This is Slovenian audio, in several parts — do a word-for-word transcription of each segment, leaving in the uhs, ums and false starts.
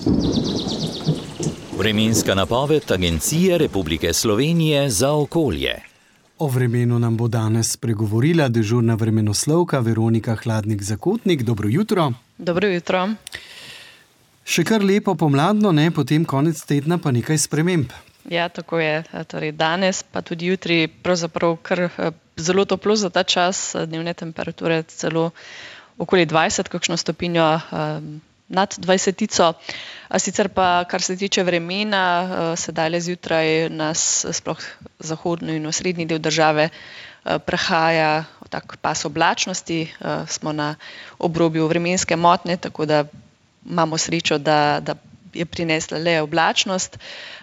Vremenska napoved Agencije Republike Slovenije za okolje. O vremenu nam bo danes spregovorila dežurna vremenoslovka Veronika Hladnik-Zakotnik. Dobro jutro. Dobro jutro. Še kar lepo pomladno, ne? Potem konec tedna pa nekaj sprememb. Ja, tako je. Torej danes pa tudi jutri pravzaprav kar zelo toplo za ta čas, dnevne temperature celo okoli dvajset, kakšno stopinjo nad dvajsetico. Sicer pa, kar se tiče vremena, sedaj zjutraj nas sploh zahodni in osrednji del države prehaja tak pas oblačnosti. Smo na obrobju vremenske motnje, tako da imamo srečo, da, da je prinesla le oblačnost.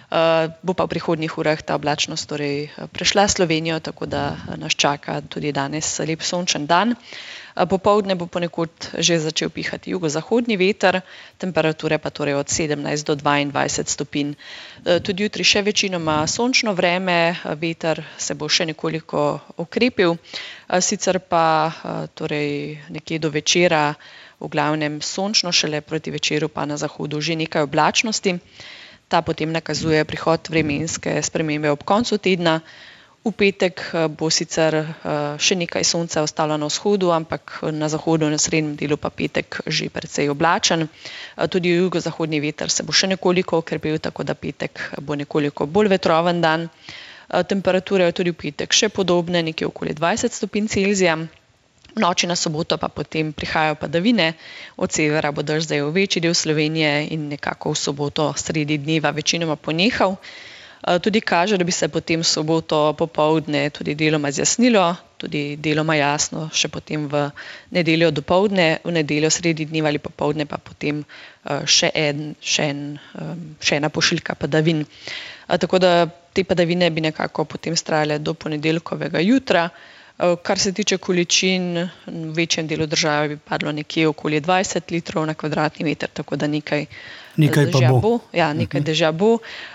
Bo pa v prihodnjih urah ta oblačnost torej prešla Slovenijo, tako da nas čaka tudi danes lep sončen dan. Popoldne bo ponekod že začel pihati jugozahodni veter, temperature pa torej od sedemnajst do dvaindvajset stopinj. Tudi jutri še večinoma sončno vreme, veter se bo še nekoliko okrepil, sicer pa torej nekje do večera v glavnem sončno, šele proti večeru pa na zahodu že nekaj oblačnosti. Ta potem nakazuje prihod vremenske spremembe ob koncu tedna. V petek bo sicer še nekaj sonca ostalo na vzhodu, ampak na zahodu, na srednjem delu pa petek že precej oblačen. Tudi jugozahodni veter se bo še nekoliko okrepil, tako da petek bo nekoliko bolj vetroven dan. Temperature je tudi v petek še podobne, nekje okoli dvajset stopinj Celzija. V noči na soboto pa potem prihajajo padavine, od severa bo dež zdaj v večji del Slovenije in nekako v soboto sredi dneva večinoma ponehal. Tudi kaže, da bi se potem v soboto popoldne tudi deloma zjasnilo, tudi deloma jasno še potem v nedeljo dopoldne, v nedeljo sredi dneva ali popoldne pa potem še, en, še, en, še ena pošiljka padavin. Tako da te padavine bi nekako potem trajale do ponedeljkovega jutra. Kar se tiče količin, v večjem delu države bi padlo nekje okoli dvajset litrov na kvadratni meter, tako da nekaj, nekaj dežja bo. bo. Ja, nekaj dežja bo.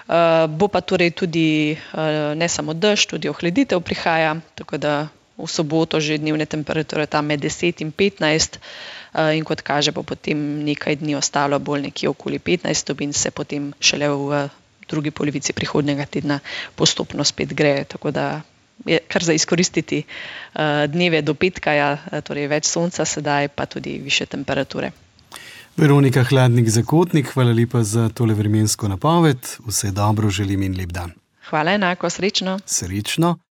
Bo pa torej tudi ne samo dež, tudi ohladitev prihaja, tako da v soboto že dnevne temperature tam med deset in petnajst in kot kaže bo potem nekaj dni ostalo bolj nekje okoli petnajst stopinj, se potem šele v drugi polovici prihodnjega tedna postopno spet gre, tako da je kar za izkoristiti dneve do petka, ja, torej več sonca sedaj, pa tudi više temperature. Veronika Hladnik-Zakotnik, hvala lepa za tole vremensko napoved. Vse dobro želim in lep dan. Hvala enako, srečno. Srečno.